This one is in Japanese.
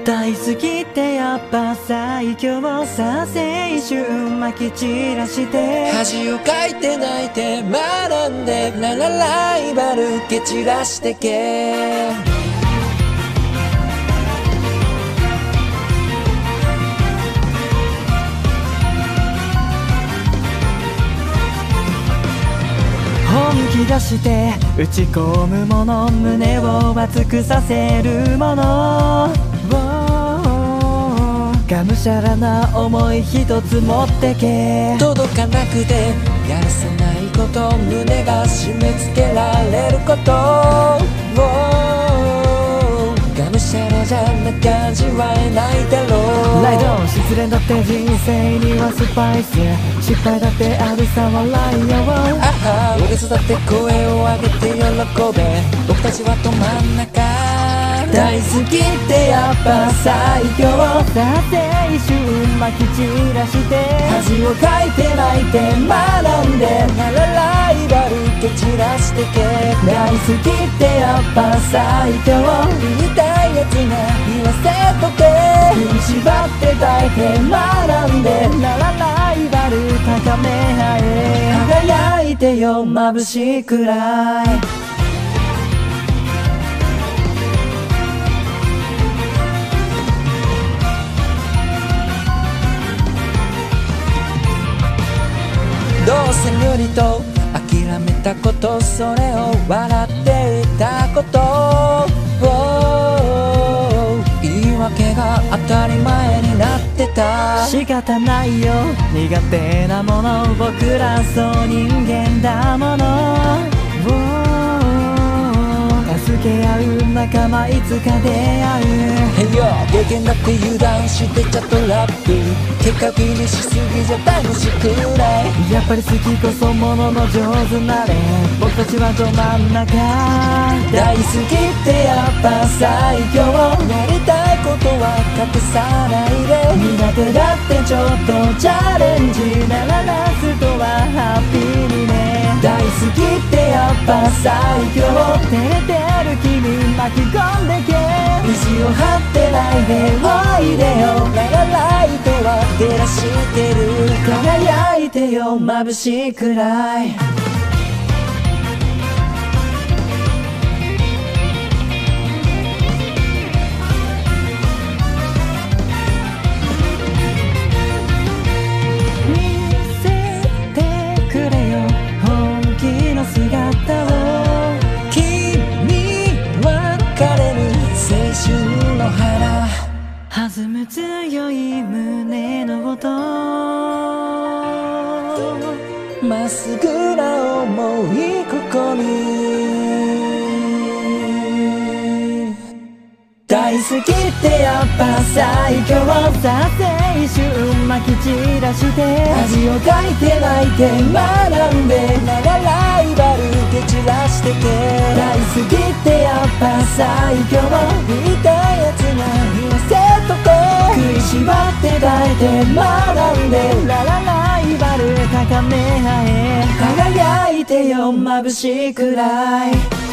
大好きってやっぱ最強さ、青春まき散らして恥をかいて泣いて学んで、ならライバル蹴散らしてけ。 本気出して打ち込むもの、胸を熱くさせるもの、がむしゃらな思い一つ持ってけ。 届かなくてやらせないこと、胸が締め付けられること、がむしゃらじゃなきゃ味わえないだろう。 ライドン失恋だって人生にはスパイス、失敗だってあるさ笑いよ。 俺とだって声を上げて喜べ、僕たちはど真ん中。 大好きってやっぱ最強さ、青春まき散らして恥をかいて泣いて学んで、 ならライバル蹴散らしてけ。 大好きってやっぱ最強、 言いたいやつが言わせとけ。 踏みしばって抱いて学んで、ならライバル高め合え。輝いてよ眩しいくらい。 どうせ無理と諦めたこと、それを笑っていたこと、言い訳が当たり前になってた。 仕方ないよ苦手なもの、僕らそう人間だもの。助け合う仲間いつか出会う。 へいよ経験だって油断してちゃっとラップ、結果気にしすぎじゃ楽しくない。 やっぱり好きこそものの上手なれ、僕たちはど真ん中。大好きってやっぱ最強、 やりたいことは隠さないで。 苦手だってちょっとチャレンジならラストはハッピーにね。大好きってやっぱ最強、照れてる君巻き込んでけ。意地を張ってないでおいでよ、 ならライトは照らしてる。 輝いてよ眩しいくらい。弾む強い胸の音、 まっすぐな想いここに。 大好きってやっぱ最強さ、青春まき散らして恥をかいて泣いて学んで、 ならライバル蹴散らしてけ。 大好きってやっぱ最強、 言いたいやつが言わせとけ。 食いしばって抱いて学んで、ララライバル高め合え。輝いてよ眩しいくらい。